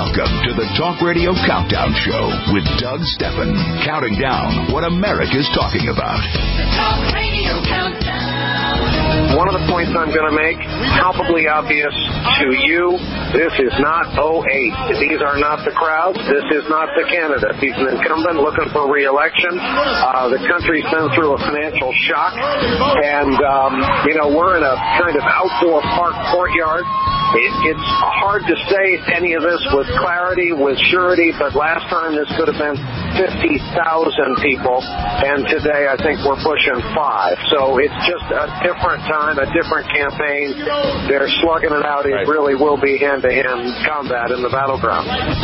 Welcome to the Talk Radio Countdown Show with Doug Stephan, counting down what America's talking about. The Talk Radio Countdown. One of the points I'm going to make, palpably obvious to you, this is not 08. These are not the crowds. This is not the candidate. He's an incumbent looking for re-election. The country's been through a financial shock, and, we're in a kind of outdoor park courtyard. It's hard to say any of this with clarity, with surety, but last time this could have been 50,000 people, and today I think we're pushing 5. So it's just a different time, a different campaign. They're slugging it out. It really will be hand-to-hand combat in the battleground.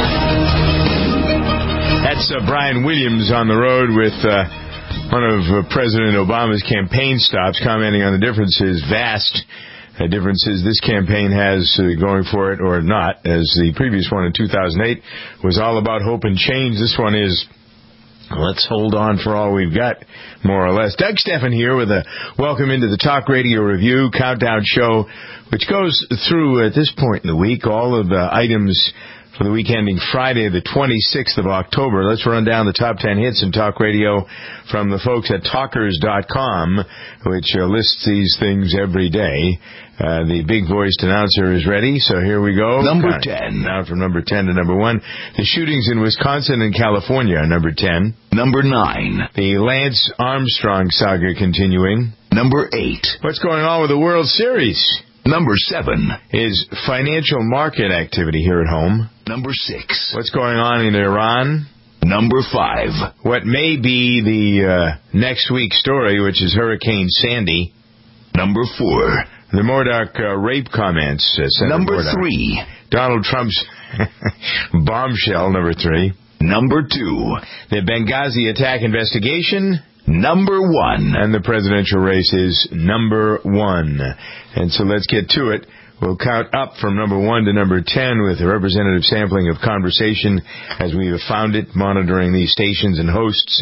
That's Brian Williams on the road with one of President Obama's campaign stops, commenting on the differences, vast differences this campaign has going for it or not, as the previous one in 2008 was all about hope and change. This one is, let's hold on for all we've got, more or less. Doug Stephan here with a welcome into the Talk Radio Review Countdown Show, which goes through, at this point in the week, all of the items for the week ending Friday, the 26th of October. Let's run down the top 10 hits in talk radio from the folks at Talkers.com, which lists these things every day. The big-voiced announcer is ready, so here we go. Number 10. Now from number 10 to number 1. The shootings in Wisconsin and California are number 10. Number 9. The Lance Armstrong saga continuing. Number 8. What's going on with the World Series? Number 7. Is financial market activity here at home. Number 6. What's going on in Iran? Number 5. What may be the next week's story, which is Hurricane Sandy. Number 4. The Murdoch rape comments. Number Murdoch. 3. Donald Trump's bombshell, number 3. Number 2. The Benghazi attack investigation. Number 1. And the presidential race is number 1. And so let's get to it. We'll count up from number 1 to number 10 with a representative sampling of conversation as we have found it, monitoring these stations and hosts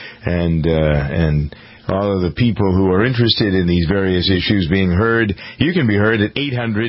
and all of the people who are interested in these various issues being heard. You can be heard at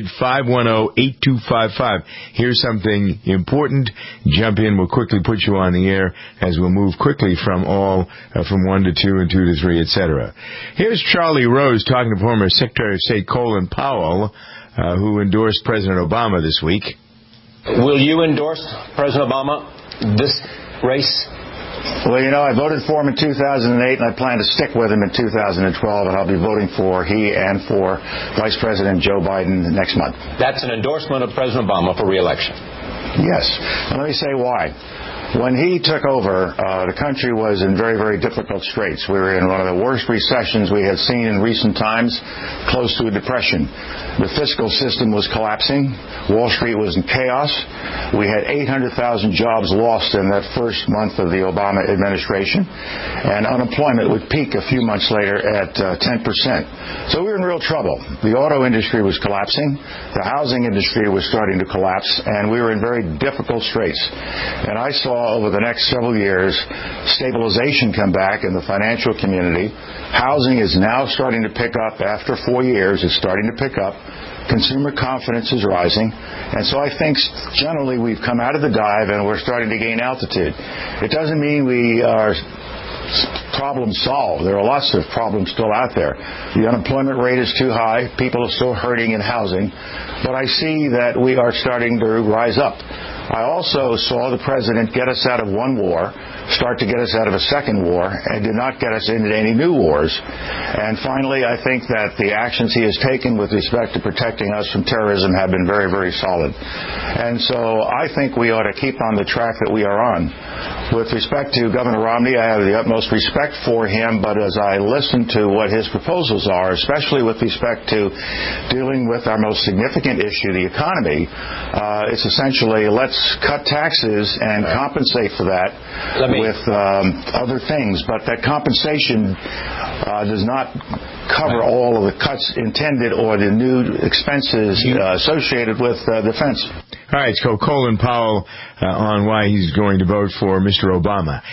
800-510-8255. Here's something important. Jump in. We'll quickly put you on the air as we'll move quickly from 1 to 2 and 2 to 3, etc. Here's Charlie Rose talking to former Secretary of State Colin Powell, who endorsed President Obama this week. Will you endorse President Obama this race? Well, I voted for him in 2008, and I plan to stick with him in 2012, and I'll be voting for he and for Vice President Joe Biden next month. That's an endorsement of President Obama for re-election. Yes. And let me say why. When he took over, the country was in very, very difficult straits. We were in one of the worst recessions we had seen in recent times, close to a depression. The fiscal system was collapsing. Wall Street was in chaos. We had 800,000 jobs lost in that first month of the Obama administration, and unemployment would peak a few months later at 10%. So we were in real trouble. The auto industry was collapsing. The housing industry was starting to collapse, and we were in very difficult straits. And I saw over the next several years stabilization come back in the financial community. Housing is now starting to pick up after 4 years. It's starting to pick up. Consumer confidence is rising. And so I think generally we've come out of the dive and we're starting to gain altitude. It doesn't mean we are problem solved. There are lots of problems still out there. The unemployment rate is too high. People are still hurting in housing. But I see that we are starting to rise up. I also saw the president get us out of one war, start to get us out of a second war, and did not get us into any new wars. And finally, I think that the actions he has taken with respect to protecting us from terrorism have been very, very solid. And so I think we ought to keep on the track that we are on. With respect to Governor Romney, I have the utmost respect for him, but as I listen to what his proposals are, especially with respect to dealing with our most significant issue, the economy, it's essentially let's cut taxes and compensate for that with other things. But that compensation does not cover all of the cuts intended or the new expenses associated with defense. All right, so Colin Powell on why he's going to vote for Mr. Obama.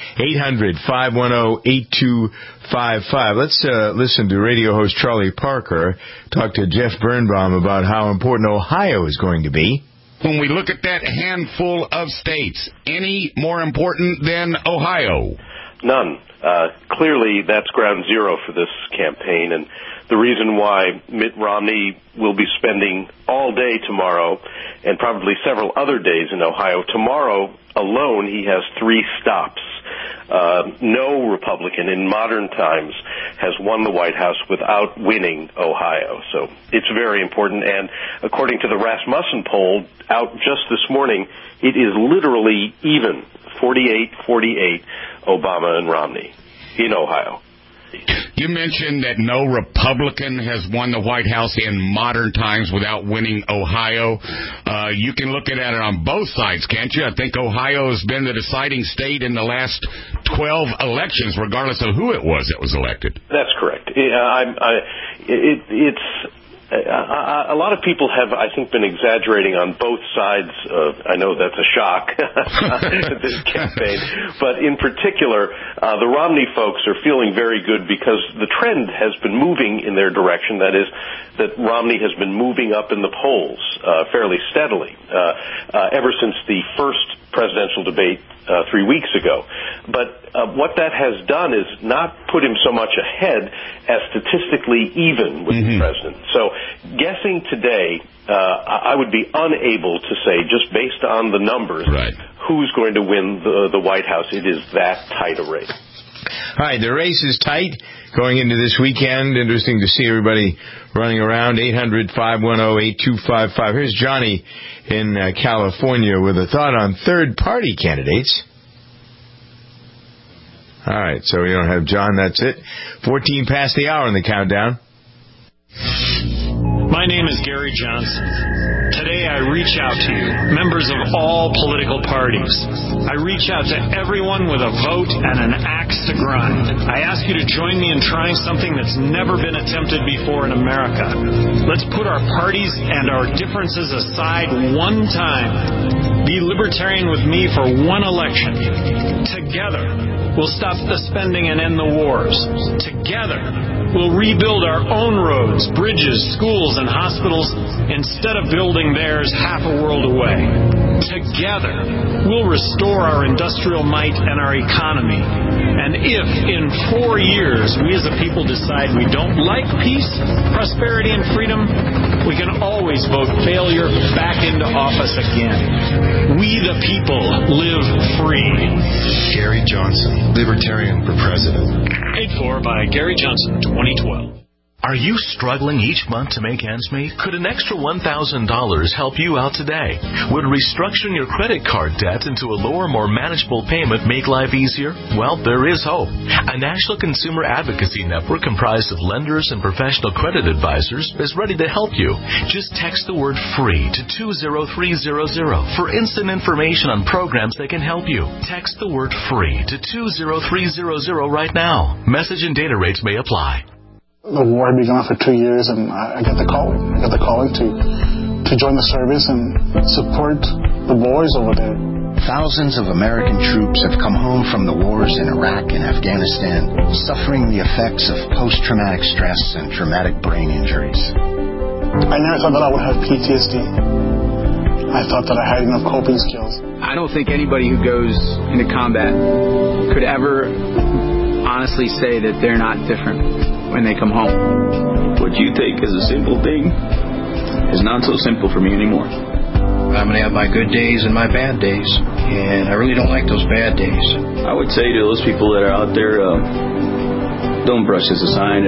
800-510-8255. Let's listen to radio host Charlie Parker talk to Jeff Birnbaum about how important Ohio is going to be. when we look at that handful of states, any more important than Ohio? None. Clearly, that's ground zero for this campaign, and the reason why Mitt Romney will be spending all day tomorrow and probably several other days in Ohio. Tomorrow alone, he has 3 stops. No Republican in modern times has won the White House without winning Ohio. So it's very important. And according to the Rasmussen poll out just this morning, it is literally even, 48-48, Obama and Romney in Ohio. You mentioned that no Republican has won the White House in modern times without winning Ohio. You can look at it on both sides, can't you? I think Ohio has been the deciding state in the last 12 elections, regardless of who it was that was elected. That's correct. A lot of people have, I think, been exaggerating on both sides of, I know that's a shock, this campaign, but in particular, the Romney folks are feeling very good because the trend has been moving in their direction. That is, that Romney has been moving up in the polls fairly steadily ever since the first presidential debate 3 weeks ago. But what that has done is not put him so much ahead as statistically even with the president. So guessing today, I would be unable to say, just based on the numbers, who's going to win the White House. It is that tight a race. All right, the race is tight going into this weekend. Interesting to see everybody running around. 800-510-8255. Here's Johnny in California with a thought on third-party candidates. All right, so we don't have John. That's it. 14 past the hour in the countdown. My name is Gary Johnson. Today I reach out to you, members of all political parties. I reach out to everyone with a vote and an axe to grind. I ask you to join me in trying something that's never been attempted before in America. Let's put our parties and our differences aside one time. Be libertarian with me for one election. Together, we'll stop the spending and end the wars. Together, we'll rebuild our own roads, bridges, schools, and hospitals instead of building theirs half a world away. Together, we'll restore our industrial might and our economy. And if in 4 years we as a people decide we don't like peace, prosperity, and freedom, we can always vote failure back into office again. We the people live free. Gary Johnson, Libertarian for President. Paid for by Gary Johnson, 2012. Are you struggling each month to make ends meet? Could an extra $1,000 help you out today? Would restructuring your credit card debt into a lower, more manageable payment make life easier? Well, there is hope. A national consumer advocacy network comprised of lenders and professional credit advisors is ready to help you. Just text the word FREE to 20300 for instant information on programs that can help you. Text the word FREE to 20300 right now. Message and data rates may apply. The war had been going on for 2 years, and I got the calling. I got the calling to join the service and support the boys over there. Thousands of American troops have come home from the wars in Iraq and Afghanistan, suffering the effects of post-traumatic stress and traumatic brain injuries. I never thought that I would have PTSD. I thought that I had enough coping skills. I don't think anybody who goes into combat could ever honestly say that they're not different when they come home. What you think is a simple thing is not so simple for me anymore. I'm going to have my good days and my bad days, and I really don't like those bad days. I would say to those people that are out there, don't brush this aside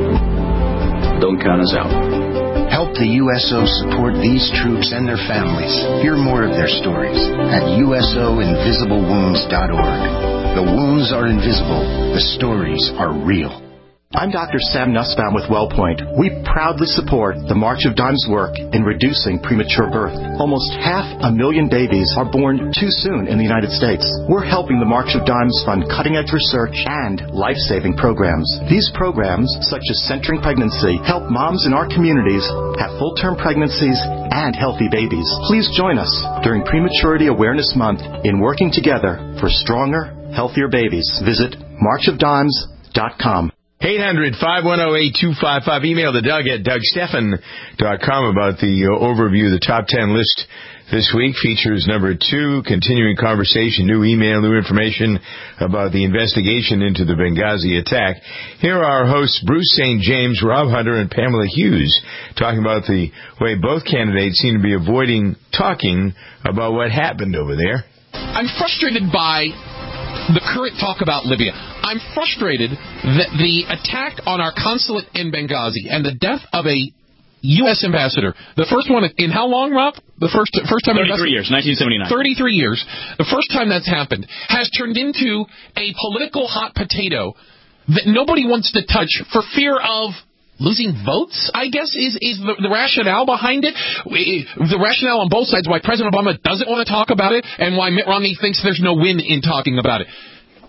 and don't count us out. Help the USO support these troops and their families. Hear more of their stories at usoinvisiblewounds.org. The wounds are invisible. The stories are real. I'm Dr. Sam Nussbaum with WellPoint. We proudly support the March of Dimes work in reducing premature birth. Almost 500,000 babies are born too soon in the United States. We're helping the March of Dimes fund cutting-edge research and life-saving programs. These programs, such as Centering Pregnancy, help moms in our communities have full-term pregnancies and healthy babies. Please join us during Prematurity Awareness Month in working together for stronger, healthier babies. Visit marchofdimes.com. 800-510-8255. Email to Doug at DougStephan.com about the overview of the top 10 list this week. Features number 2, continuing conversation, new email, new information about the investigation into the Benghazi attack. Here are our hosts, Bruce St. James, Rob Hunter, and Pamela Hughes, talking about the way both candidates seem to be avoiding talking about what happened over there. I'm frustrated by the current talk about Libya. I'm frustrated that the attack on our consulate in Benghazi and the death of a U.S. ambassador, the first one in how long, Rob? The first time? 33 years, 1979. 33 years. The first time that's happened has turned into a political hot potato that nobody wants to touch for fear of losing votes, I guess, is the rationale behind it. The rationale on both sides why President Obama doesn't want to talk about it and why Mitt Romney thinks there's no win in talking about it.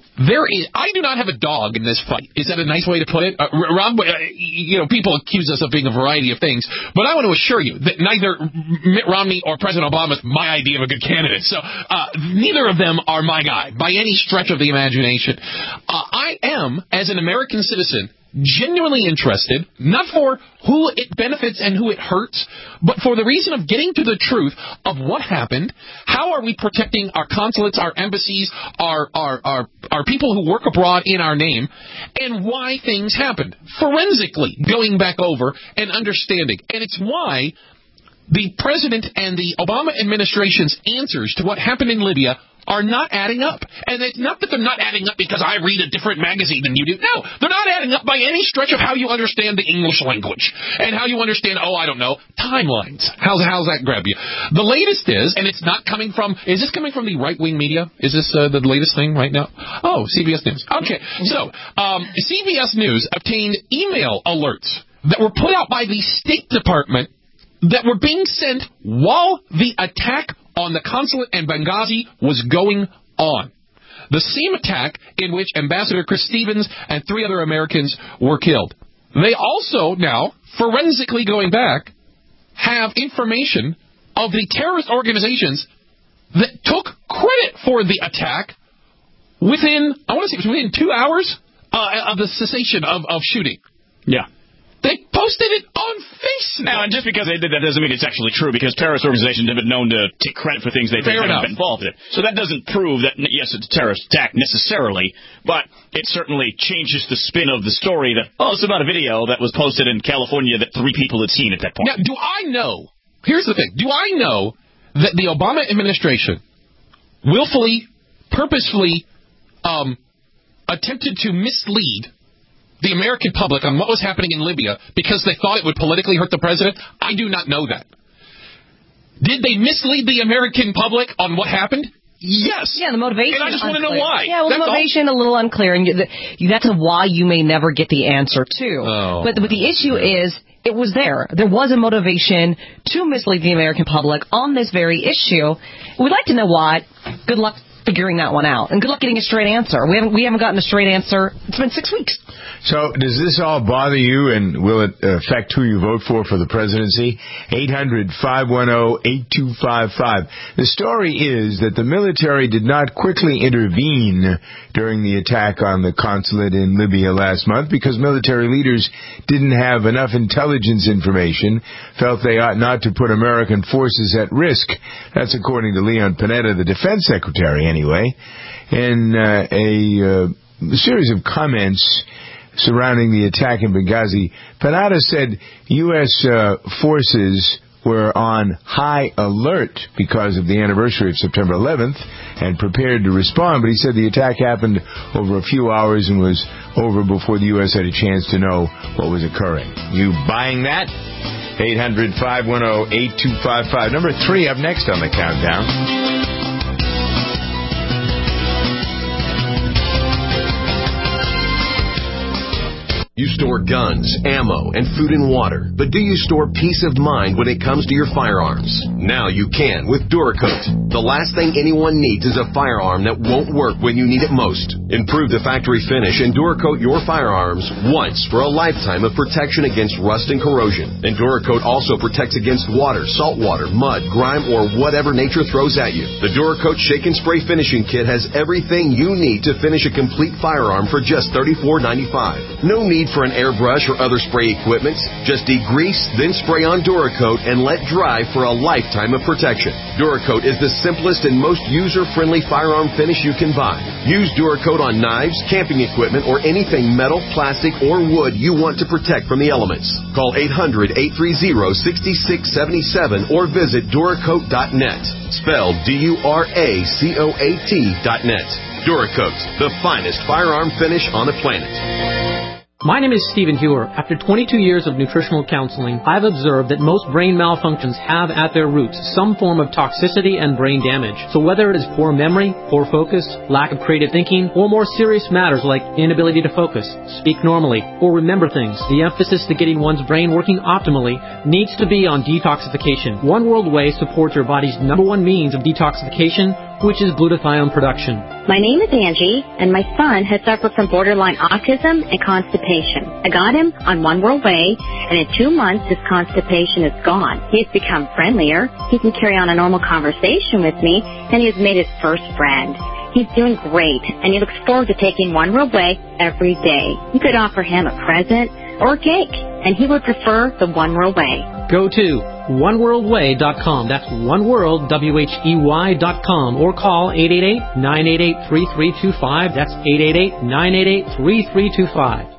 I do not have a dog in this fight. Is that a nice way to put it? Rob, people accuse us of being a variety of things, but I want to assure you that neither Mitt Romney or President Obama is my idea of a good candidate. So neither of them are my guy by any stretch of the imagination. I am, as an American citizen, genuinely interested, not for who it benefits and who it hurts, but for the reason of getting to the truth of what happened. How are we protecting our consulates, our embassies, our people who work abroad in our name, and why things happened. Forensically, going back over and understanding. And it's why the president and the Obama administration's answers to what happened in Libya are not adding up. And it's not that they're not adding up because I read a different magazine than you do. No, they're not adding up by any stretch of how you understand the English language and how you understand, timelines. How's that grab you? The latest is, and it's not coming from, is this coming from the right-wing media? Is this the latest thing right now? Oh, CBS News. Okay, so CBS News obtained email alerts that were put out by the State Department that were being sent while the attack on the consulate in Benghazi was going on. The same attack in which Ambassador Chris Stevens and 3 other Americans were killed. They also now, forensically going back, have information of the terrorist organizations that took credit for the attack within 2 hours of the cessation of shooting. Yeah. They posted it on Facebook. Now, and just because they did that doesn't mean it's actually true, because terrorist organizations have been known to take credit for things they think haven't been involved in it. So that doesn't prove that, yes, it's a terrorist attack necessarily, but it certainly changes the spin of the story that, it's about a video that was posted in California that 3 people had seen at that point. Now, do I know, here's the thing, do I know that the Obama administration willfully, purposefully attempted to mislead the American public on what was happening in Libya because they thought it would politically hurt the president? I do not know that. Did they mislead the American public on what happened? Yes. Yeah, the motivation. And I just want to know why. Yeah, the motivation a little unclear, and that's why you may never get the answer too. Oh. But the issue is, it was there. There was a motivation to mislead the American public on this very issue. We'd like to know why. Good luck figuring that one out, and good luck getting a straight answer. We haven't gotten a straight answer. It's been 6 weeks. So does this all bother you, and will it affect who you vote for the presidency? 800-510-8255. The story is that the military did not quickly intervene during the attack on the consulate in Libya last month because military leaders didn't have enough intelligence information, felt they ought not to put American forces at risk. That's according to Leon Panetta, the defense secretary, anyway. In a series of comments surrounding the attack in Benghazi, Panetta said U.S. forces were on high alert because of the anniversary of September 11th and prepared to respond, but he said the attack happened over a few hours and was over before the U.S. had a chance to know what was occurring. You buying that? 800-510-8255. Number 3 up next on the countdown. You store guns, ammo, and food and water, but do you store peace of mind when it comes to your firearms? Now you can with Duracoat. The last thing anyone needs is a firearm that won't work when you need it most. Improve the factory finish and Duracoat your firearms once for a lifetime of protection against rust and corrosion. And Duracoat also protects against water, salt water, mud, grime, or whatever nature throws at you. The Duracoat Shake and Spray Finishing Kit has everything you need to finish a complete firearm for just $34.95. No need for an airbrush or other spray equipment. Just degrease, then spray on Duracoat and let dry for a lifetime of protection. Duracoat is the simplest and most user-friendly firearm finish you can buy. Use Duracoat on knives, camping equipment, or anything metal, plastic, or wood you want to protect from the elements. Call 800-830-6677 or visit Duracoat.net. Spelled Duracoat.net. Duracoat, the finest firearm finish on the planet. My name is Stephen Hewer. After 22 years of nutritional counseling, I've observed that most brain malfunctions have at their roots some form of toxicity and brain damage. So whether it is poor memory, poor focus, lack of creative thinking, or more serious matters like inability to focus, speak normally, or remember things, the emphasis to getting one's brain working optimally needs to be on detoxification. One World Whey supports your body's #1 means of detoxification, which is glutathione production. My name is Angie, and my son has suffered from borderline autism and constipation. I got him on One World Whey, and in 2 months, his constipation is gone. He's become friendlier. He can carry on a normal conversation with me, and he has made his first friend. He's doing great, and he looks forward to taking One World Whey every day. You could offer him a present or a cake, and he would prefer the One World Whey. Go to oneworldwhey.com. That's oneworld.com, or call 888-988-3325. That's 888-988-3325.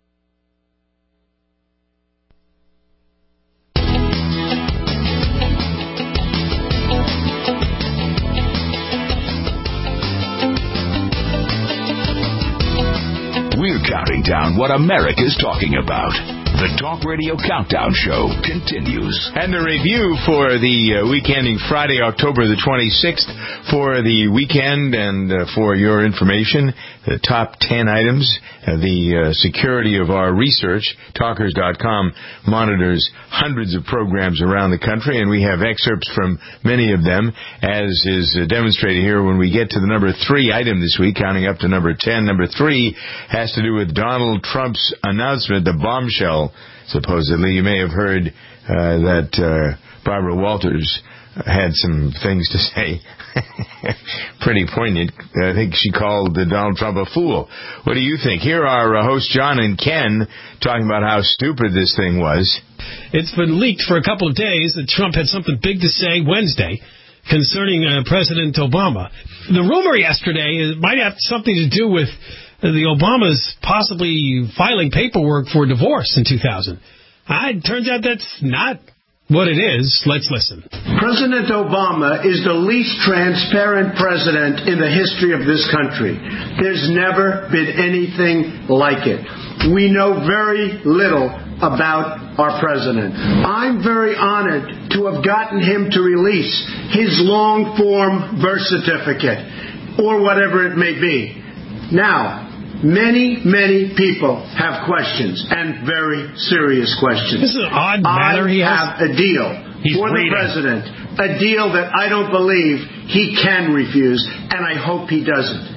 We're counting down what America's talking about. The Talk Radio Countdown Show continues. And the review for the week ending Friday, October the 26th, for the weekend, and for your information, the top 10 items, the security of our research. Talkers.com monitors hundreds of programs around the country, and we have excerpts from many of them, as is demonstrated here when we get to the number 3 item this week, counting up to number 10. Number 3 has to do with Donald Trump's announcement, the bombshell. Supposedly, you may have heard that Barbara Walters had some things to say. Pretty poignant. I think she called Donald Trump a fool. What do you think? Here are hosts John and Ken talking about how stupid this thing was. It's been leaked for a couple of days that Trump had something big to say Wednesday concerning President Obama. The rumor yesterday might have something to do with the Obamas possibly filing paperwork for divorce in 2000. It turns out that's not what it is. Let's listen. President Obama is the least transparent president in the history of this country. There's never been anything like it. We know very little about our president. I'm very honored to have gotten him to release his long-form birth certificate, or whatever it may be. Now, many people have questions, and very serious questions. This is an odd matter. I have a deal for the president, a deal that I don't believe he can refuse, and I hope he doesn't.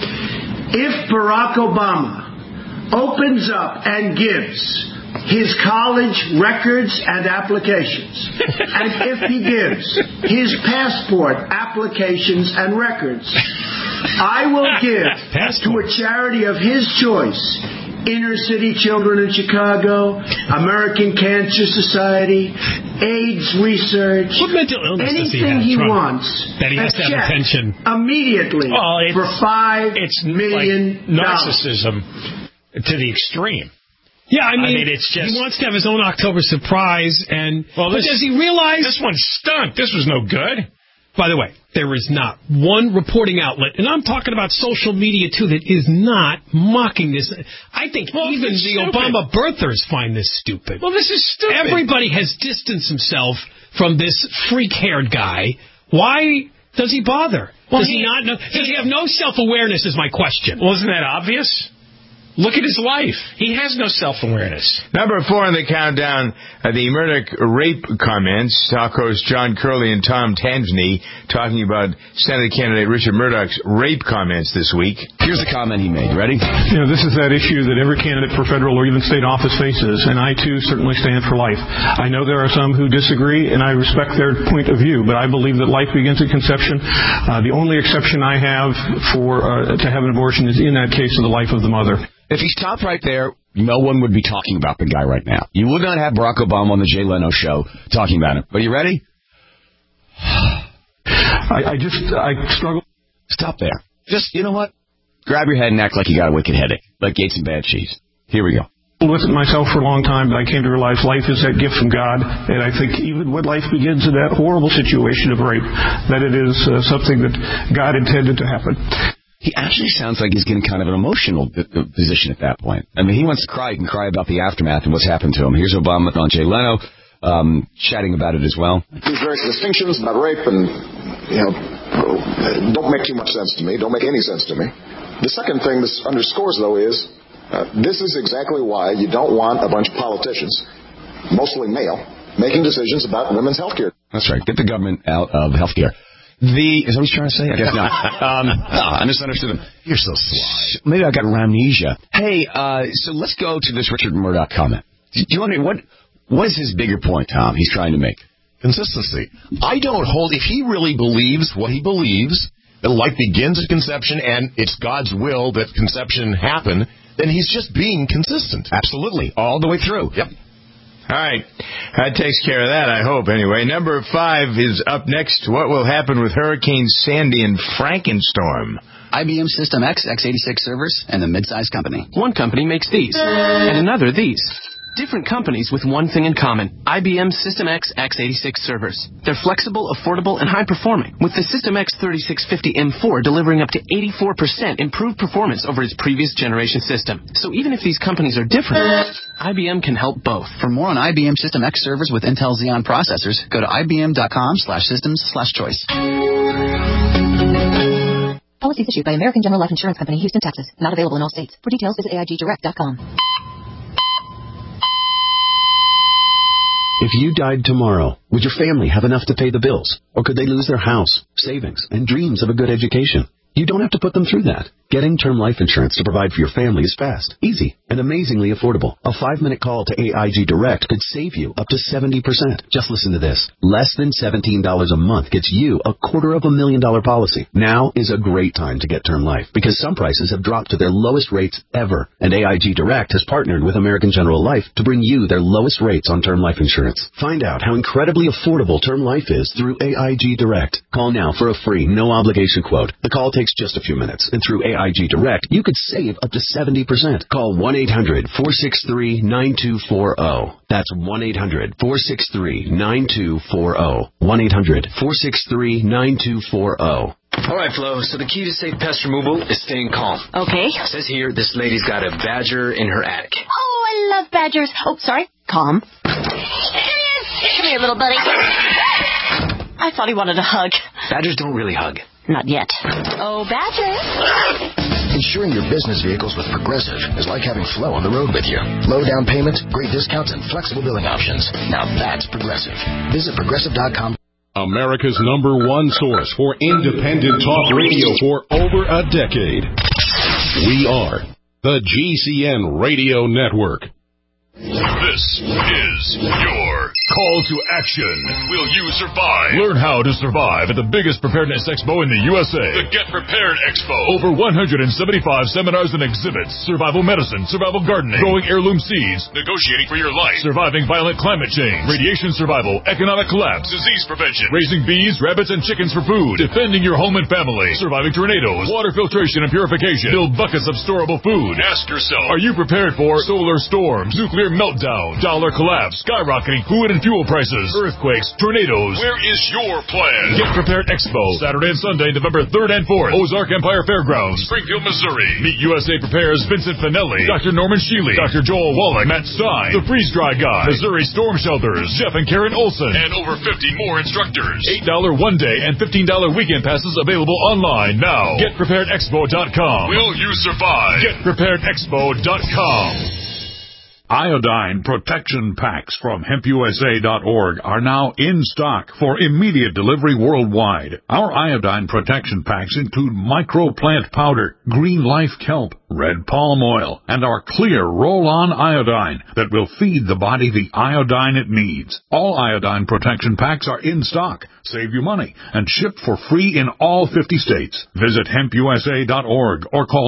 If Barack Obama opens up and gives his college records and applications, and if he gives his passport applications and records, I will give to a charity of his choice, Inner City Children in Chicago, American Cancer Society, AIDS Research, what mental illness anything he wants, that he has to have attention immediately for $5 million. Narcissism to the extreme. Yeah, I mean, it's just, he wants to have his own October surprise, but does he realize this one stunk? This was no good. By the way, there is not one reporting outlet, and I'm talking about social media too, that is not mocking this. I think even the Obama birthers find this stupid. Well, this is stupid. Everybody has distanced himself from this freak-haired guy. Why does he bother? Does he not know? Does he have no self-awareness is my question. Well, isn't that obvious? Look at his life. He has no self-awareness. Number 4 on the countdown, the Murdoch rape comments. Talk hosts John Curley and Tom Tanzany talking about Senate candidate Richard Murdoch's rape comments this week. Here's a comment he made. Ready? This is that issue that every candidate for federal or even state office faces, and I, too, certainly stand for life. I know there are some who disagree, and I respect their point of view, but I believe that life begins at conception. The only exception I have to have an abortion is in that case of the life of the mother. If he stopped right there, no one would be talking about the guy right now. You would not have Barack Obama on the Jay Leno show talking about him. But are you ready? I struggle. Stop there. Just, you know what? Grab your head and act like you got a wicked headache, like Gates and Bad Cheese. Here we go. With it myself for a long time, but I came to realize life is that gift from God, and I think even when life begins in that horrible situation of rape, that it is something that God intended to happen. He actually sounds like he's getting kind of an emotional position at that point. I mean, he wants to cry. He can cry about the aftermath and what's happened to him. Here's Obama on Jay Leno chatting about it as well. These various distinctions about rape and, don't make too much sense to me, don't make any sense to me. The second thing this underscores, though, is this is exactly why you don't want a bunch of politicians, mostly male, making decisions about women's health care. That's right. Get the government out of health care. Is that what he's trying to say? I guess not. I misunderstood him. You're so sly. Maybe I got amnesia. Hey, so let's go to this Richard Murdoch comment. Do you want what is his bigger point, Tom, he's trying to make? Consistency. I don't hold, if he really believes what he believes, that life begins at conception and it's God's will that conception happen, then he's just being consistent. Absolutely. All the way through. Yep. All right. That takes care of that, I hope, anyway. Number 5 is up next. What will happen with Hurricane Sandy and Frankenstorm? IBM System X x86 servers and the mid-sized company. One company makes these, and another these. Different companies with one thing in common. IBM System X x86 servers. They're flexible, affordable, and high-performing, with the System X 3650 M4 delivering up to 84% improved performance over its previous generation system. So even if these companies are different, IBM can help both. For more on IBM System X servers with Intel Xeon processors, go to ibm.com/systems/choice. Policies issued by American General Life Insurance Company, Houston, Texas. Not available in all states. For details, visit AIGdirect.com. If you died tomorrow, would your family have enough to pay the bills? Or could they lose their house, savings, and dreams of a good education? You don't have to put them through that. Getting term life insurance to provide for your family is fast, easy, and amazingly affordable. A 5-minute call to AIG Direct could save you up to 70%. Just listen to this. Less than $17 a month gets you a $250,000 policy. Now is a great time to get term life because some prices have dropped to their lowest rates ever. And AIG Direct has partnered with American General Life to bring you their lowest rates on term life insurance. Find out how incredibly affordable term life is through AIG Direct. Call now for a free, no-obligation quote. The call takes just a few minutes, and through AIG Direct, you could save up to 70%. Call 1-800-463-9240. That's 1-800-463-9240. 1-800-463-9240. All right, Flo, so the key to safe pest removal is staying calm. Okay. It says here this lady's got a badger in her attic. Oh, I love badgers. Oh, sorry. Calm. Come here, little buddy. I thought he wanted a hug. Badgers don't really hug. Not yet. Oh, Badger. Insuring your business vehicles with Progressive is like having Flo on the road with you. Low down payment, great discounts, and flexible billing options. Now that's Progressive. Visit Progressive.com. America's #1 source for independent talk radio for over a decade. We are the GCN Radio Network. This is your call to action. Will you survive? Learn how to survive at the biggest preparedness expo in the USA. The Get Prepared Expo. Over 175 seminars and exhibits. Survival medicine, survival gardening, growing heirloom seeds, Negotiating for your life. surviving violent climate change, radiation survival, economic collapse, Disease prevention. raising bees, rabbits, and chickens for food, defending your home and family, surviving tornadoes, water filtration and purification, build buckets of storable food. Ask yourself, Are you prepared for solar storms, nuclear meltdown, dollar collapse, skyrocketing food and fuel prices? prices, earthquakes, tornadoes. Where is your plan? Get Prepared Expo, Saturday and Sunday, November 3rd and 4th, Ozark Empire Fairgrounds, Springfield, Missouri. Meet USA Prepares Vincent Finelli, Dr. Norman Sheely, Dr. Joel Wallach, Matt Stein, The Freeze Dry Guy, Missouri Storm Shelters, Jeff and Karen Olson, and over 50 more instructors. $8 one-day and $15 weekend passes available online now. GetPreparedExpo.com. Will you survive? GetPreparedExpo.com. Iodine protection packs from HempUSA.org are now in stock for immediate delivery worldwide. Our iodine protection packs include microplant powder, green life kelp, red palm oil, and our clear roll-on iodine that will feed the body the iodine it needs. All iodine protection packs are in stock. Save you money and shipped for free in all 50 states. Visit HempUSA.org or call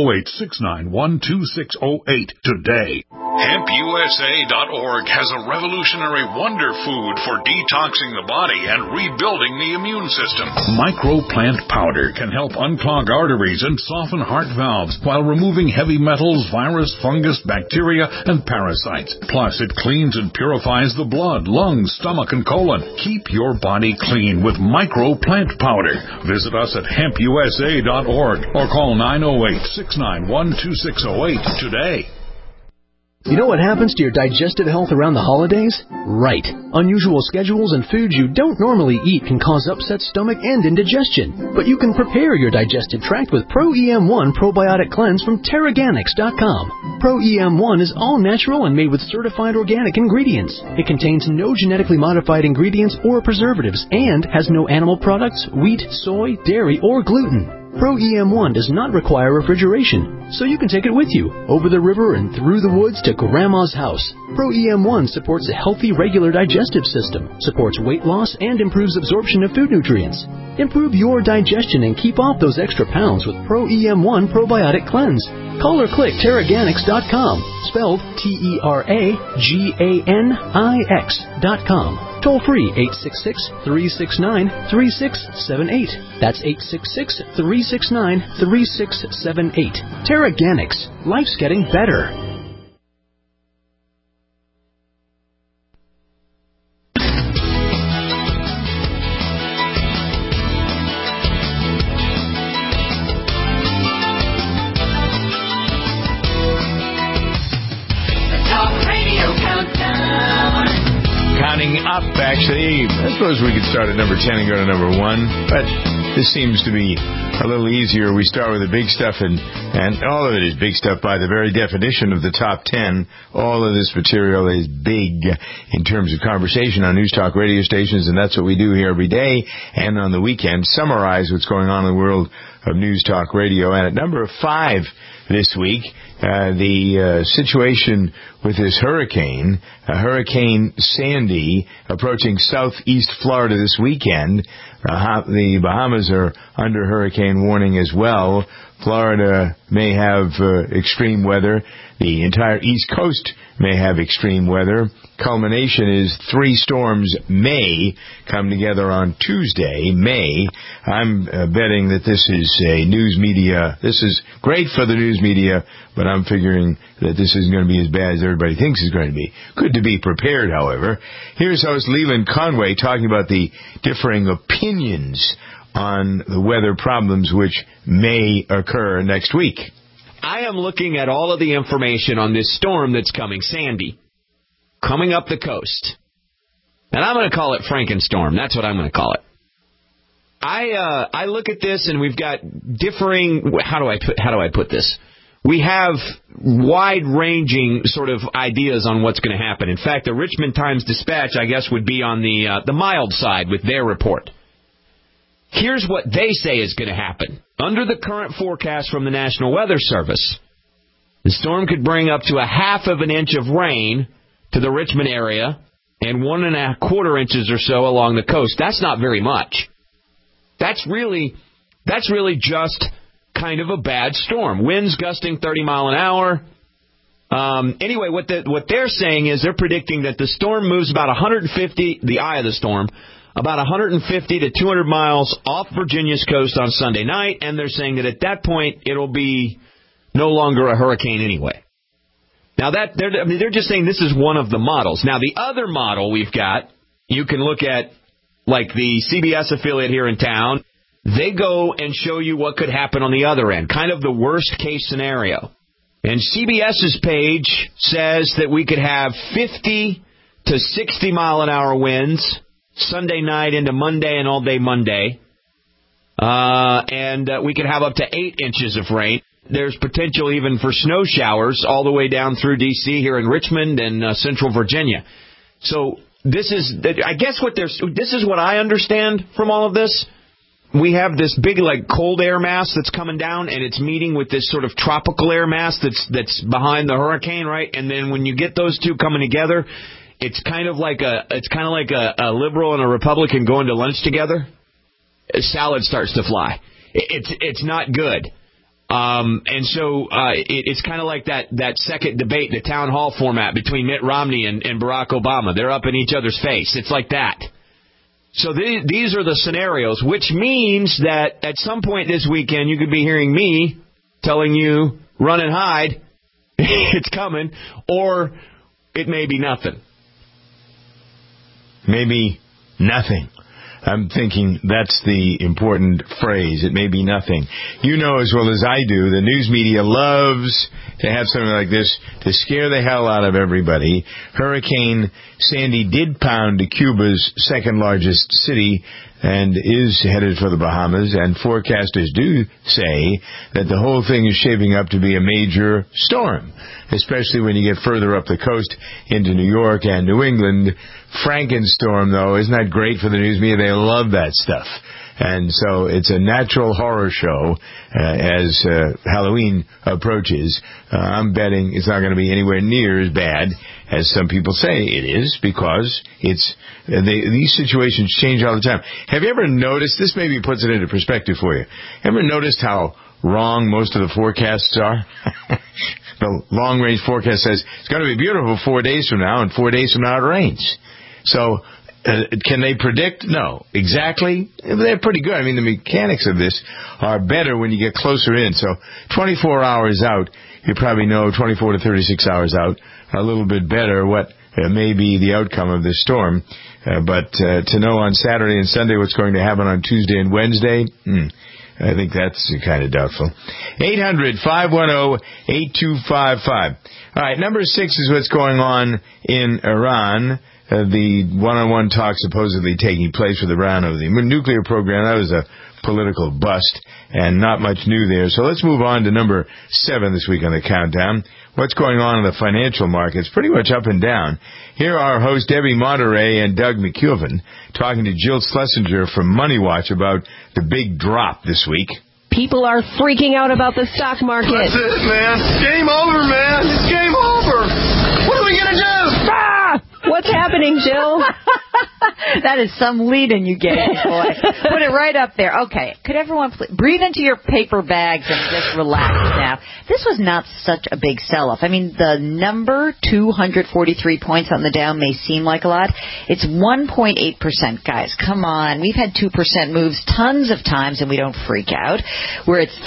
908-691-2608 today. HempUSA.org has a revolutionary wonder food for detoxing the body and rebuilding the immune system. Microplant powder can help unclog arteries and soften heart valves while removing heavy metals, virus, fungus, bacteria, and parasites. Plus, it cleans and purifies the blood, lungs, stomach, and colon. Keep your body clean with Microplant powder. Visit us at HempUSA.org or call 908-691-2608 today. You know what happens to your digestive health around the holidays? Right. Unusual schedules and foods you don't normally eat can cause upset stomach and indigestion. But you can prepare your digestive tract with Pro-EM1 Probiotic Cleanse from Teraganix.com. Pro-EM1 is all natural and made with certified organic ingredients. It contains no genetically modified ingredients or preservatives and has no animal products, wheat, soy, dairy, or gluten. Pro-EM1 does not require refrigeration, so you can take it with you, over the river and through the woods to Grandma's house. Pro-EM1 supports a healthy, regular digestive system, supports weight loss, and improves absorption of food nutrients. Improve your digestion and keep off those extra pounds with Pro-EM1 Probiotic Cleanse. Call or click Teraganix.com, spelled Teraganix.com. Toll free 866-369-3678. That's 866-369-3678. Teraganix. Life's getting better. Up, actually. I suppose we could start at number 10 and go to number 1, but this seems to be a little easier. We start with the big stuff, and all of it is big stuff by the very definition of the top 10. All of this material is big in terms of conversation on news talk radio stations, and that's what we do here every day and on the weekend, summarize what's going on in the world of news talk radio. And at number 5 this week, the situation with this hurricane, Hurricane Sandy, approaching southeast Florida this weekend. The Bahamas are under hurricane warning as well. Florida may have extreme weather. The entire East Coast may have extreme weather. Culmination is 3 storms may come together on Tuesday, May. I'm betting that this is a news media. This is great for the news media, but I'm figuring that this isn't going to be as bad as everybody thinks it's going to be. Good to be prepared, however. Here's host Leland Conway talking about the differing opinions on the weather problems which may occur next week. I am looking at all of the information on this storm that's coming, Sandy, coming up the coast. And I'm going to call it Frankenstorm. That's what I'm going to call it. I look at this, and we've got differing. How do I put this? We have wide-ranging sort of ideas on what's going to happen. In fact, the Richmond Times-Dispatch, I guess, would be on the mild side with their report. Here's what they say is going to happen. Under the current forecast from the National Weather Service, the storm could bring up to 1/2 inch of rain to the Richmond area and 1.25 inches or so along the coast. That's not very much. That's really just kind of a bad storm. Winds gusting 30 mile an hour. Anyway, what they're saying is they're predicting that the storm moves about 150, the eye of the storm, about 150 to 200 miles off Virginia's coast on Sunday night, and they're saying that at that point it'll be no longer a hurricane anyway. Now they're just saying this is one of the models. Now the other model we've got You can look at, like, the CBS affiliate here in town. They go and show you what could happen on the other end, kind of the worst-case scenario. And CBS's page says that we could have 50 to 60-mile-an-hour winds Sunday night into Monday and all day Monday. And we could have up to 8 inches of rain. There's potential even for snow showers all the way down through D.C. here in Richmond and central Virginia. So this is, I guess, this is what I understand from all of this. We have this big, like, cold air mass that's coming down, and it's meeting with this sort of tropical air mass that's behind the hurricane, right? And then when you get those two coming together, it's kind of like a liberal and a Republican going to lunch together. A salad starts to fly. It's not good. And so it's kind of like that second debate, the town hall format between Mitt Romney and Barack Obama. They're up in each other's face. It's like that. So these are the scenarios, which means that at some point this weekend you could be hearing me telling you, run and hide, it's coming, or it may be nothing. Maybe nothing. I'm thinking that's the important phrase. It may be nothing. You know as well as I do, the news media loves to have something like this to scare the hell out of everybody. Hurricane Sandy did pound Cuba's second largest city and is headed for the Bahamas, and forecasters do say that the whole thing is shaping up to be a major storm, especially when you get further up the coast into New York and New England. Frankenstorm, though, isn't that great for the news media? They love that stuff. And so it's a natural horror show as Halloween approaches. I'm betting it's not going to be anywhere near as bad as some people say it is, because these situations change all the time. Have you ever noticed, this maybe puts it into perspective for you, ever noticed how wrong most of the forecasts are? The long-range forecast says it's going to be beautiful 4 days from now, and 4 days from now it rains. So can they predict? No. Exactly? They're pretty good. I mean, the mechanics of this are better when you get closer in. So 24 hours out, you probably know 24 to 36 hours out, a little bit better what may be the outcome of this storm. But to know on Saturday and Sunday what's going to happen on Tuesday and Wednesday, I think that's kind of doubtful. 800-510-8255. All right, number 6 is what's going on in Iran. The one-on-one talk supposedly taking place with Iran over the nuclear program. That was a political bust, and not much new there. So let's move on to number 7 this week on the countdown. What's going on in the financial markets? Pretty much up and down. Here are hosts Debbie Monterey and Doug McKeown talking to Jill Schlesinger from Money Watch about the big drop this week. People are freaking out about the stock market. That's it, man. It's game over, man. It's game over. What are we going to do? Ah! What's happening, Jill? That is some lead-in you gave me, boy. Put it right up there. Okay. Could everyone please breathe into your paper bags and just relax now? This was not such a big sell-off. I mean, the number 243 points on the Dow may seem like a lot. It's 1.8%, guys. Come on. We've had 2% moves tons of times, and we don't freak out. We're at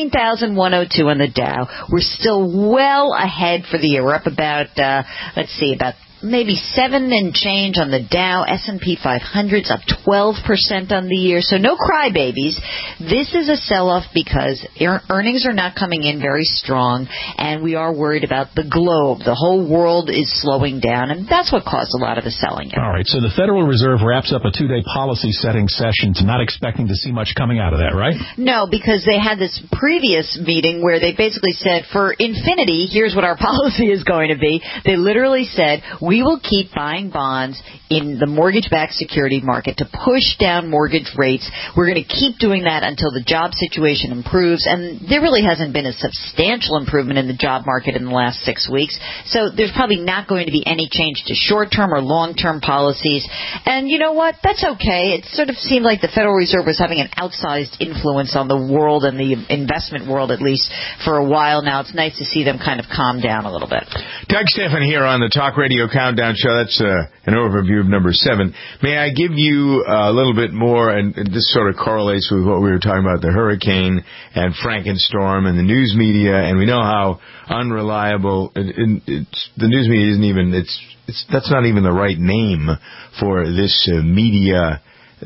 13,102 on the Dow. We're still well ahead for the year. We're up about, about maybe 7 and change on the Dow. S&P 500's up 12% on the year. So no crybabies. This is a sell-off because earnings are not coming in very strong, and we are worried about the globe. The whole world is slowing down, and that's what caused a lot of the selling. All right, so the Federal Reserve wraps up a 2-day policy-setting session, not expecting to see much coming out of that, right? No, because they had this previous meeting where they basically said, for infinity, here's what our policy is going to be. They literally said, we will keep buying bonds in the mortgage-backed security market to push down mortgage rates. We're going to keep doing that until the job situation improves, and there really hasn't been a substantial improvement in the job market in the last 6 weeks, so there's probably not going to be any change to short-term or long-term policies. And you know what? That's okay. It sort of seemed like the Federal Reserve was having an outsized influence on the world and the investment world, at least for a while now. It's nice to see them kind of calm down a little bit. Doug Stephan here on the Talk Radio Countdown Show. That's an overview of number 7. May I give you do a little bit more, and this sort of correlates with what we were talking about, the hurricane and Frankenstorm and the news media, and we know how unreliable the news media isn't even. That's not even the right name for this media.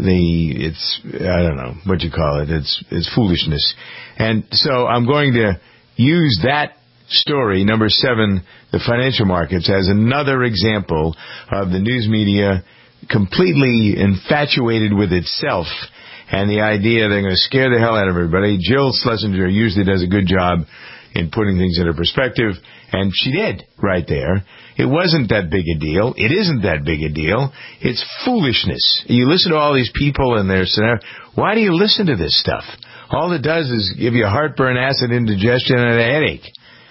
I don't know what you call it. It's foolishness, and so I'm going to use that story, number 7, the financial markets, as another example of the news media completely infatuated with itself and the idea they're going to scare the hell out of everybody. Jill Schlesinger usually does a good job in putting things into perspective, and she did right there. It wasn't that big a deal. It isn't that big a deal. It's foolishness. You listen to all these people and their scenario. Why do you listen to this stuff? All it does is give you heartburn, acid indigestion, and a headache.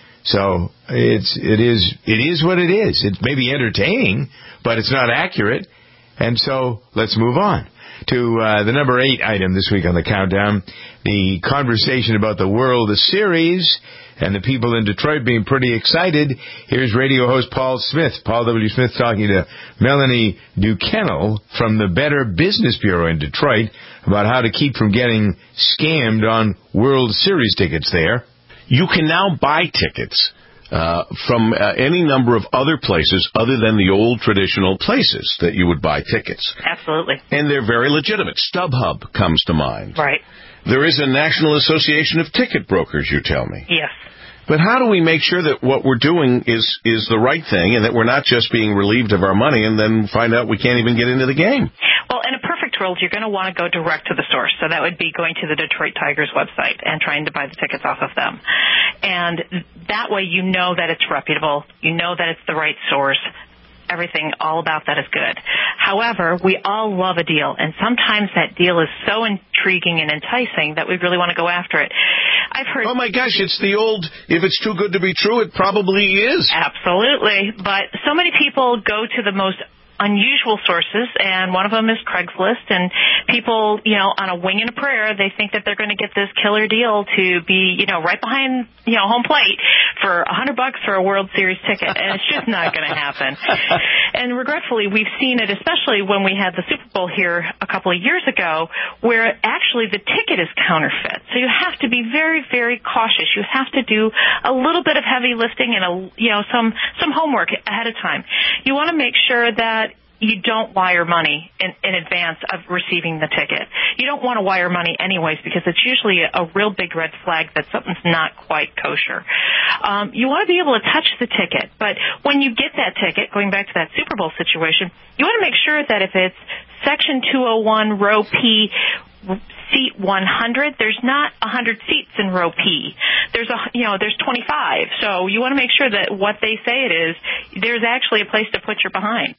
So it is what it is. It may be entertaining, but it's not accurate. And so let's move on to the number 8 item this week on the countdown, the conversation about the World Series and the people in Detroit being pretty excited. Here's radio host Paul Smith, Paul W. Smith, talking to Melanie Duquesnel from the Better Business Bureau in Detroit about how to keep from getting scammed on World Series tickets there. You can now buy tickets from any number of other places other than the old traditional places that you would buy tickets. Absolutely. And they're very legitimate. StubHub comes to mind. Right. There is a National Association of Ticket Brokers, you tell me. Yes. But how do we make sure that what we're doing is the right thing and that we're not just being relieved of our money and then find out we can't even get into the game? Well, in a perfect world, you're going to want to go direct to the source. So that would be going to the Detroit Tigers website and trying to buy the tickets off of them. And that way you know that it's reputable. You know that it's the right source. Everything all about that is good. However, we all love a deal, and sometimes that deal is so intriguing and enticing that we really want to go after it. I've heard... Oh, my gosh, it's the old, if it's too good to be true, it probably is. Absolutely. But so many people go to the most unusual sources, and one of them is Craigslist, and people, on a wing and a prayer, they think that they're going to get this killer deal to be, right behind, home plate for $100 for a World Series ticket, and it's just not going to happen. And regretfully, we've seen it, especially when we had the Super Bowl here a couple of years ago, where actually the ticket is counterfeit. So you have to be very, very cautious. You have to do a little bit of heavy lifting and some homework ahead of time. You want to make sure that you don't wire money in advance of receiving the ticket. You don't want to wire money anyways because it's usually a real big red flag that something's not quite kosher. You want to be able to touch the ticket, but when you get that ticket, going back to that Super Bowl situation, you want to make sure that if it's Section 201, row P, seat 100, there's not 100 seats in row P. There's 25. So you want to make sure that what they say it is, there's actually a place to put your behind.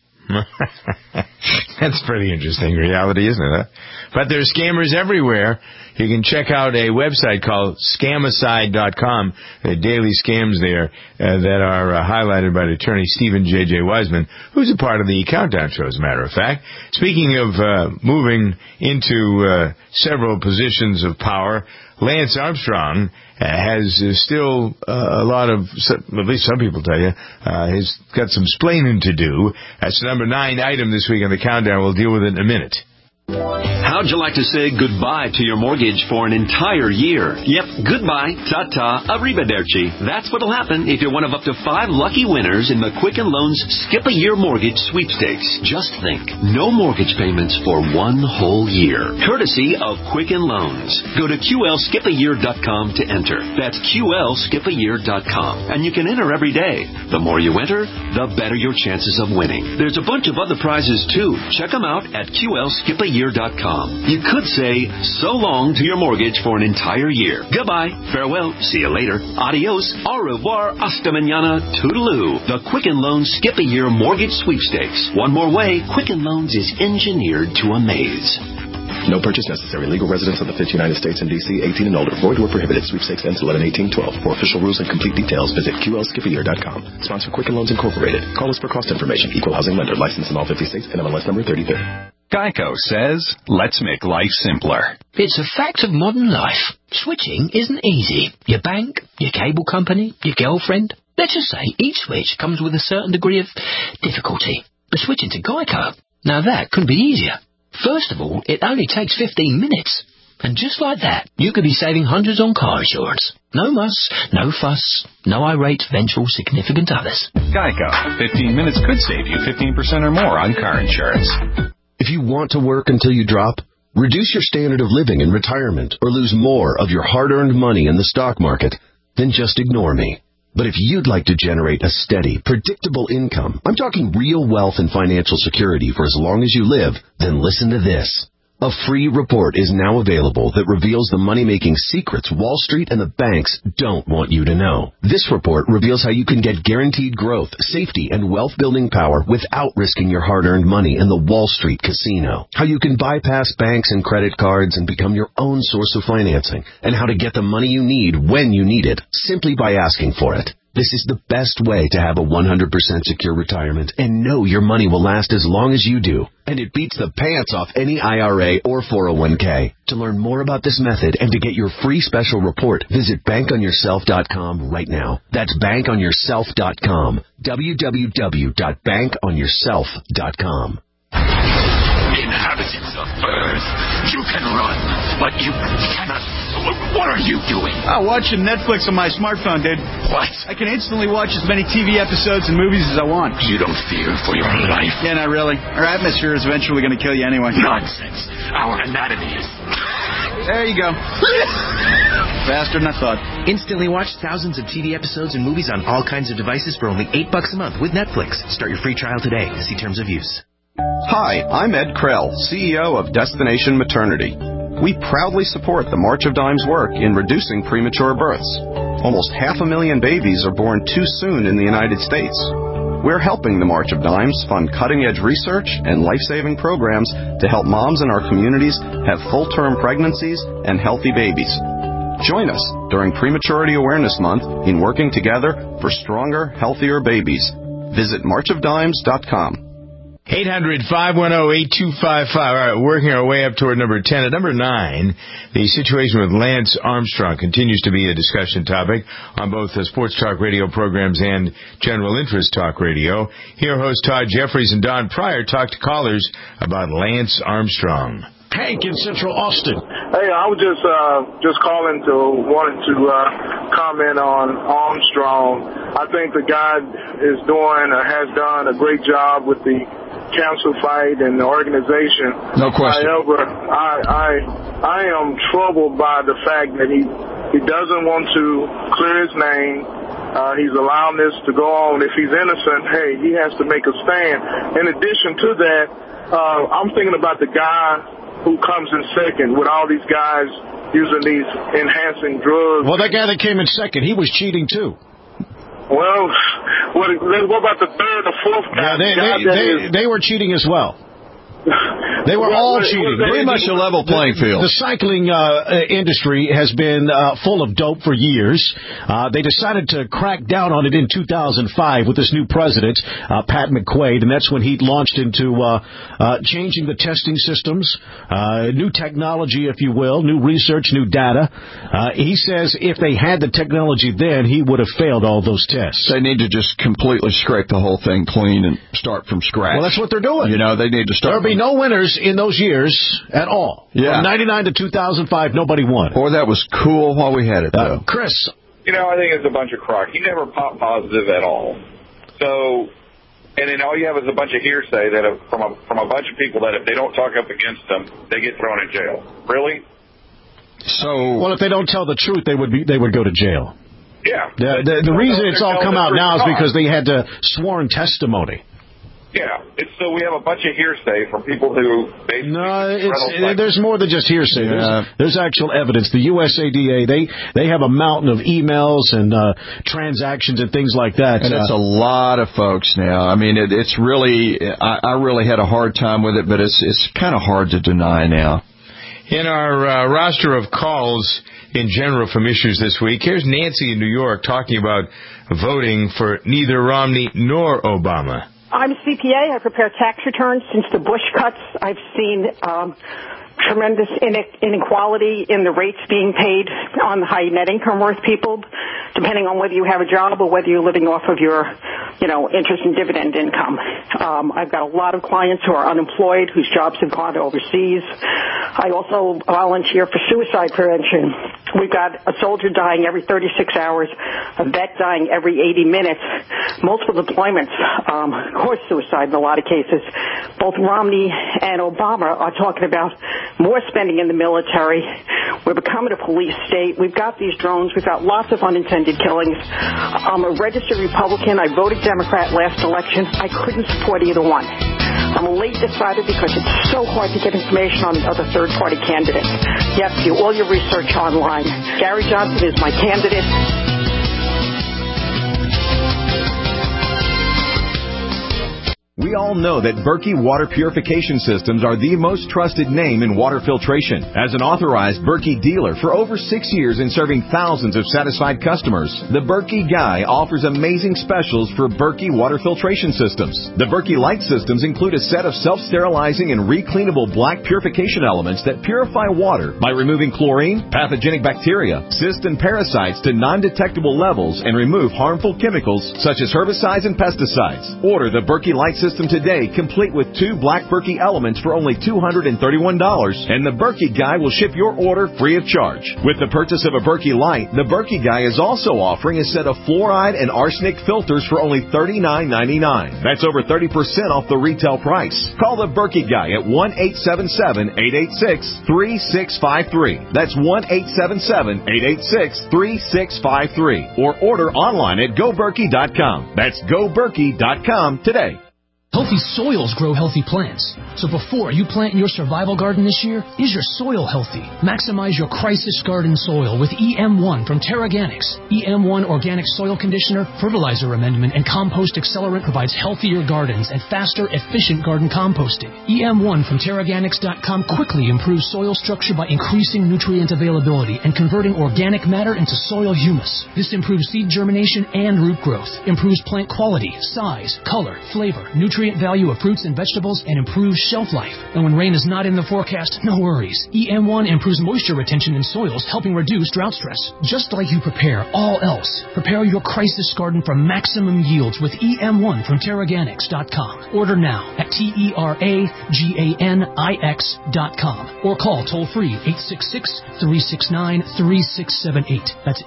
That's pretty interesting reality, isn't it? Huh? But there's scammers everywhere. You can check out a website called scamicide.com. There are daily scams there that are highlighted by attorney Stephen J.J. Wiseman, who's a part of the Countdown Show, as a matter of fact. Speaking of moving into several positions of power, Lance Armstrong has still a lot of, at least some people tell you, he's got some splaining to do. That's the number 9 item this week on the Countdown. We'll deal with it in a minute. How'd you like to say goodbye to your mortgage for an entire year? Yep, goodbye, ta-ta, arrivederci. That's what'll happen if you're one of up to 5 lucky winners in the Quicken Loans Skip a Year Mortgage Sweepstakes. Just think, no mortgage payments for 1 whole year. Courtesy of Quicken Loans. Go to QLSkipAyear.com to enter. That's QLSkipAyear.com. And you can enter every day. The more you enter, the better your chances of winning. There's a bunch of other prizes, too. Check them out at QLSkipAyear.com. You could say so long to your mortgage for an entire year. Goodbye, farewell, see you later, adios, au revoir, hasta mañana, toodaloo. The Quicken Loans Skip a Year Mortgage Sweepstakes. One more way, Quicken Loans is engineered to amaze. No purchase necessary. Legal residents of the 5th United States and D.C., 18 and older. Void where prohibited. Sweepstakes ends 11/18/12. For official rules and complete details, visit QLSkipAyear.com. Sponsor Quicken Loans Incorporated. Call us for cost information. Equal housing lender. Licensed in all 50 states. NMLS number 3030. Geico says, let's make life simpler. It's a fact of modern life. Switching isn't easy. Your bank, your cable company, your girlfriend. Let's just say each switch comes with a certain degree of difficulty. But switching to Geico, now that couldn't be easier. First of all, it only takes 15 minutes. And just like that, you could be saving hundreds on car insurance. No muss, no fuss, no irate, vengeful, significant others. Geico. 15 minutes could save you 15% or more on car insurance. If you want to work until you drop, reduce your standard of living in retirement, or lose more of your hard-earned money in the stock market, then just ignore me. But if you'd like to generate a steady, predictable income, I'm talking real wealth and financial security for as long as you live, then listen to this. A free report is now available that reveals the money-making secrets Wall Street and the banks don't want you to know. This report reveals how you can get guaranteed growth, safety, and wealth-building power without risking your hard-earned money in the Wall Street casino. How you can bypass banks and credit cards and become your own source of financing. And how to get the money you need when you need it, simply by asking for it. This is the best way to have a 100% secure retirement and know your money will last as long as you do. And it beats the pants off any IRA or 401k. To learn more about this method and to get your free special report, visit bankonyourself.com right now. That's bankonyourself.com. www.bankonyourself.com. Inhabitants of Earth, you can run, but you cannot. What are you doing? I'm watching Netflix on my smartphone, dude. What? I can instantly watch as many TV episodes and movies as I want. You don't fear for your life? Yeah, not really. Our atmosphere is eventually going to kill you anyway. Nonsense. Our anatomy is... There you go. Faster than I thought. Instantly watch thousands of TV episodes and movies on all kinds of devices for only $8 a month with Netflix. Start your free trial today. See terms of use. Hi, I'm Ed Krell, CEO of Destination Maternity. We proudly support the March of Dimes' work in reducing premature births. Almost 500,000 babies are born too soon in the United States. We're helping the March of Dimes fund cutting-edge research and life-saving programs to help moms in our communities have full-term pregnancies and healthy babies. Join us during Prematurity Awareness Month in working together for stronger, healthier babies. Visit marchofdimes.com. 800-510-8255. All right, working our way up toward number 10. At number 9, the situation with Lance Armstrong continues to be a discussion topic on both the Sports Talk Radio programs and General Interest Talk Radio. Here, hosts Todd Jeffries and Don Pryor talk to callers about Lance Armstrong. Hank in Central Austin. Hey, I was just calling wanted to comment on Armstrong. I think the guy is doing or has done a great job with the cancer fight and the organization. No question. However, I am troubled by the fact that he doesn't want to clear his name. He's allowing this to go on. If he's innocent, hey, he has to make a stand. In addition to that, I'm thinking about the guy who comes in second with all these guys using these enhancing drugs. Well, that guy that came in second, he was cheating too. Well, what about the third or fourth guy? Yeah, they were cheating as well. They were all cheating. Pretty much a level playing field. The cycling industry has been full of dope for years. They decided to crack down on it in 2005 with this new president, Pat McQuaid, and that's when he launched into changing the testing systems, new technology, if you will, new research, new data. He says if they had the technology then, he would have failed all those tests. They need to just completely scrape the whole thing clean and start from scratch. Well, that's what they're doing. You know, they need to start. There'll be no winners in those years at all. Yeah. From 99 to 2005, nobody won. Boy, that was cool while we had it, though. Chris. You know, I think it's a bunch of crock. He never popped positive at all. So, and then all you have is a bunch of hearsay that from a bunch of people that if they don't talk up against them, they get thrown in jail. Really? So, well, if they don't tell the truth, they would go to jail. Yeah. The reason it's all come out now is because they had sworn testimony. Yeah, so we have a bunch of hearsay from people who basically... No, there's more than just hearsay. Yeah. There's actual evidence. The USADA, they have a mountain of emails and transactions and things like that. And it's a lot of folks now. I mean, it's really... I really had a hard time with it, but it's kind of hard to deny now. In our roster of calls in general from issues this week, here's Nancy in New York talking about voting for neither Romney nor Obama. I'm a CPA. I prepare tax returns. Since the Bush cuts, I've seen tremendous inequality in the rates being paid on the high net income worth people, depending on whether you have a job or whether you're living off of your, interest and dividend income. I've got a lot of clients who are unemployed, whose jobs have gone overseas. I also volunteer for suicide prevention. We've got a soldier dying every 36 hours, a vet dying every 80 minutes, multiple deployments, course suicide in a lot of cases. Both Romney and Obama are talking about more spending in the military. We're becoming a police state. We've got these drones. We've got lots of unintended killings. I'm a registered Republican. I voted Democrat last election. I couldn't support either one. I'm a late decider because it's so hard to get information on the other third-party candidates. You have to do all your research online. Gary Johnson is my candidate. We all know that Berkey Water Purification Systems are the most trusted name in water filtration. As an authorized Berkey dealer for over 6 years and serving thousands of satisfied customers, the Berkey Guy offers amazing specials for Berkey Water Filtration Systems. The Berkey Light Systems include a set of self-sterilizing and recleanable black purification elements that purify water by removing chlorine, pathogenic bacteria, cysts, and parasites to non-detectable levels and remove harmful chemicals such as herbicides and pesticides. Order the Berkey Light System today, complete with 2 black Berkey elements for only $231, and the Berkey Guy will ship your order free of charge. With the purchase of a Berkey Light, the Berkey Guy is also offering a set of fluoride and arsenic filters for only $39.99. That's over 30% off the retail price. Call the Berkey Guy at 1-877-886-3653. That's 1-877-886-3653. Or order online at GoBerkey.com. That's GoBerkey.com today. Healthy soils grow healthy plants. So before you plant in your survival garden this year, is your soil healthy? Maximize your crisis garden soil with EM1 from Terraganics. EM1 Organic Soil Conditioner, Fertilizer Amendment, and Compost Accelerant provides healthier gardens and faster, efficient garden composting. EM1 from Terraganics.com quickly improves soil structure by increasing nutrient availability and converting organic matter into soil humus. This improves seed germination and root growth, improves plant quality, size, color, flavor, nutrient value of fruits and vegetables, and improves shelf life. And when rain is not in the forecast, no worries. EM1 improves moisture retention in soils, helping reduce drought stress. Just like you prepare all else, prepare your crisis garden for maximum yields with EM1 from Terraganics.com. Order now at TerraGanix.com or call toll-free 866-369-3678. That's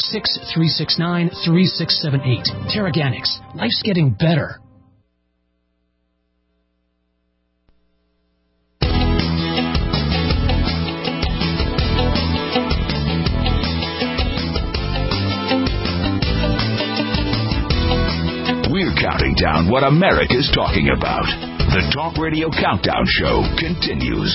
866-369-3678. Terraganics. Life's getting better. We're counting down what America's talking about. The Talk Radio Countdown Show continues.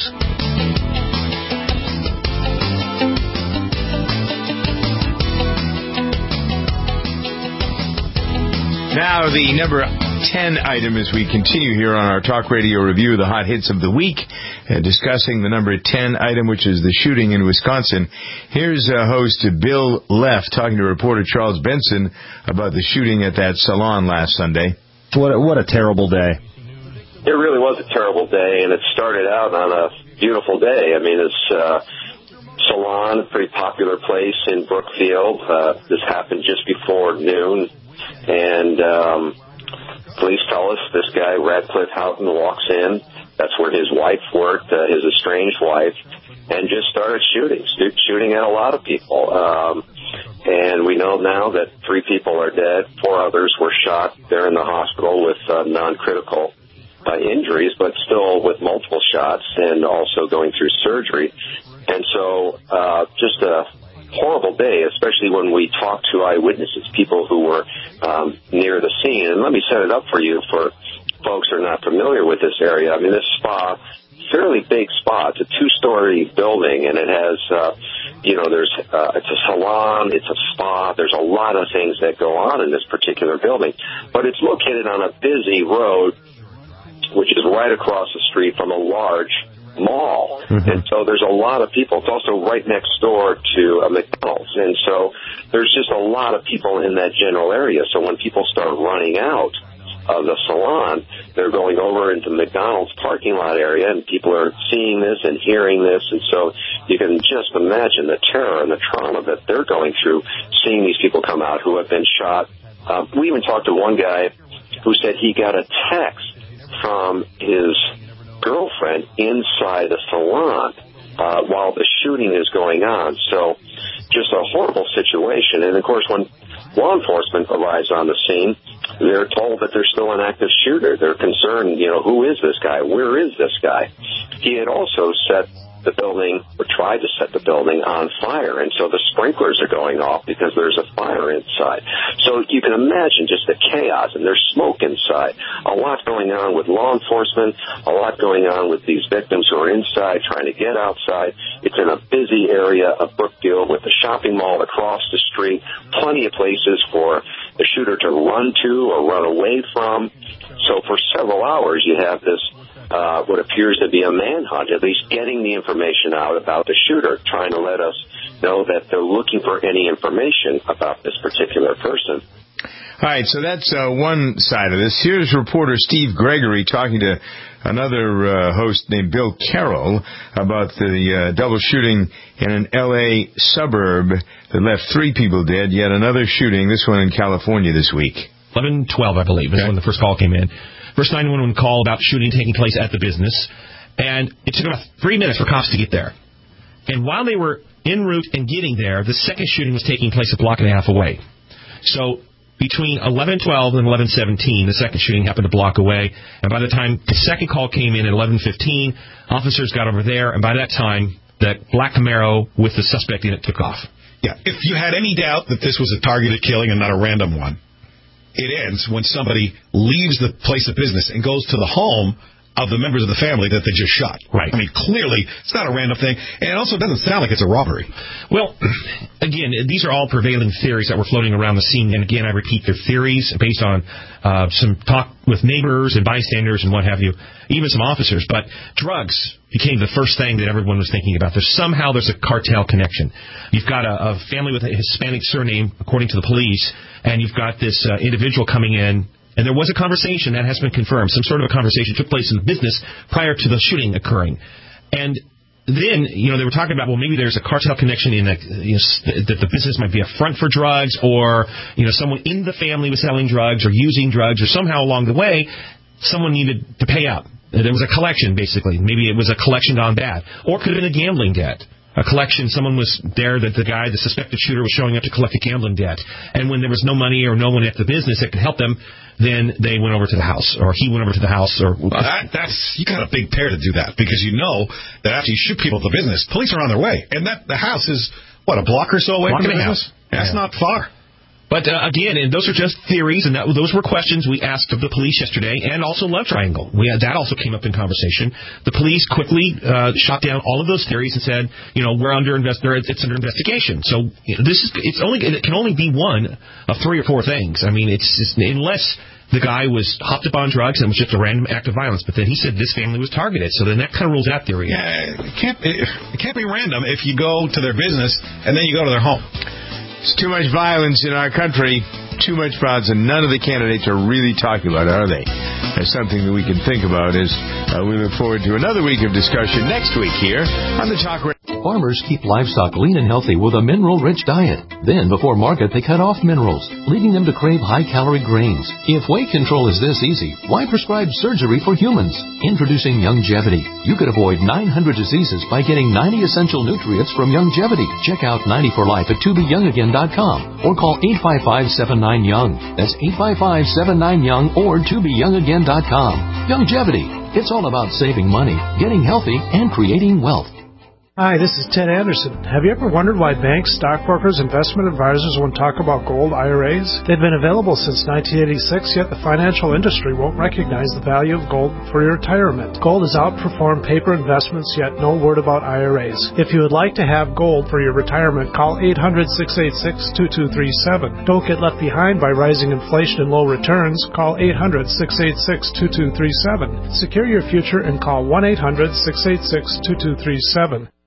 Now, the number 10 item as we continue here on our Talk Radio review of the hot hits of the week, discussing the number 10 item, which is the shooting in Wisconsin. Here's host Bill Leff talking to reporter Charles Benson about the shooting at that salon last Sunday. What a terrible day. It really was a terrible day, and it started out on a beautiful day. I mean, it's salon, a pretty popular place in Brookfield. This happened just before noon, and police tell us this guy, Radcliffe Houghton, walks in. That's where his wife worked, his estranged wife, and just started shooting at a lot of people. And we know now that 3 people are dead, 4 others were shot. They're in the hospital with non-critical injuries, but still with multiple shots and also going through surgery. And so just a horrible day, especially when we talk to eyewitnesses, people who were near the scene. And let me set it up for you, for folks who are not familiar with this area. I mean, this spa, fairly big spa. It's a 2-story building, and it has, it's a salon, it's a spa. There's a lot of things that go on in this particular building. But it's located on a busy road, which is right across the street from a large mall. Mm-hmm. And so there's a lot of people. It's also right next door to a McDonald's. And so there's just a lot of people in that general area. So when people start running out of the salon, they're going over into the McDonald's parking lot area, and people are seeing this and hearing this. And so you can just imagine the terror and the trauma that they're going through, seeing these people come out who have been shot. We even talked to one guy who said he got a text from his girlfriend inside the salon while the shooting is going on. So just a horrible situation. And, of course, when law enforcement arrives on the scene, they're told that there's still an active shooter. They're concerned, who is this guy? Where is this guy? He had also set the building, or tried to set the building on fire, and so the sprinklers are going off because there's a fire inside. So you can imagine just the chaos, and there's smoke inside. A lot going on with law enforcement, a lot going on with these victims who are inside trying to get outside. It's in a busy area of Brookfield with the shopping mall across the street, plenty of places for the shooter to run to or run away from. So for several hours you have this what appears to be a manhunt, at least getting the information out about the shooter, trying to let us know that they're looking for any information about this particular person. All right, so that's one side of this. Here's reporter Steve Gregory talking to another host named Bill Carroll about the double shooting in an L.A. suburb that left 3 people dead, yet another shooting, this one in California this week. 11:12, I believe, is when the first call came in. First 911 call about shooting taking place at the business, and it took about 3 minutes for cops to get there. And while they were en route and getting there, the second shooting was taking place a block and a half away. So between 11:12 and 11:17, the second shooting happened a block away, and by the time the second call came in at 11:15, officers got over there, and by that time, that black Camaro with the suspect in it took off. Yeah, if you had any doubt that this was a targeted killing and not a random one, it ends when somebody leaves the place of business and goes to the home of the members of the family that they just shot. Right. I mean, clearly, it's not a random thing, and it also doesn't sound like it's a robbery. Well, again, these are all prevailing theories that were floating around the scene, and again, I repeat, they're theories based on some talk with neighbors and bystanders and what have you, even some officers. But drugs became the first thing that everyone was thinking about. Somehow there's a cartel connection. You've got a family with a Hispanic surname, according to the police, and you've got this individual coming in. And there was a conversation that has been confirmed. Some sort of a conversation took place in the business prior to the shooting occurring. And then, they were talking about, well, maybe there's a cartel connection in that, that the business might be a front for drugs, or, someone in the family was selling drugs or using drugs, or somehow along the way, someone needed to pay out. There was a collection, basically. Maybe it was a collection gone bad. Or it could have been a gambling debt. A collection, someone was there, that the suspected shooter was showing up to collect a gambling debt. And when there was no money or no one at the business that could help them, then they went over to the house, or he went over to the house. Or you got a big pair to do that, because you know that after you shoot people at the business, police are on their way. And the house is, a block or so away from the business? That's not far. But again, and those are just theories, and those were questions we asked of the police yesterday, and also Love Triangle. That also came up in conversation. The police quickly shot down all of those theories and said, we're under it's under investigation. So it can only be one of 3 or 4 things. I mean, unless the guy was hopped up on drugs and it was just a random act of violence. But then he said this family was targeted, so then that kind of rules that theory. Yeah, it can't be random if you go to their business and then you go to their home. It's too much violence in our country, too much violence, and none of the candidates are really talking about it, are they? That's something that we can think about as we look forward to another week of discussion next week here on the Talk Radio. Farmers keep livestock lean and healthy with a mineral-rich diet. Then, before market, they cut off minerals, leading them to crave high-calorie grains. If weight control is this easy, why prescribe surgery for humans? Introducing Youngevity. You could avoid 900 diseases by getting 90 essential nutrients from Youngevity. Check out 90 for Life at tobeyoungagain.com or call 855-79-YOUNG. That's 855-79-YOUNG or tobeyoungagain.com. Youngevity. It's all about saving money, getting healthy, and creating wealth. Hi, this is Ted Anderson. Have you ever wondered why banks, stockbrokers, investment advisors won't talk about gold IRAs? They've been available since 1986, yet the financial industry won't recognize the value of gold for your retirement. Gold has outperformed paper investments, yet no word about IRAs. If you would like to have gold for your retirement, call 800-686-2237. Don't get left behind by rising inflation and low returns. Call 800-686-2237. Secure your future and call 1-800-686-2237.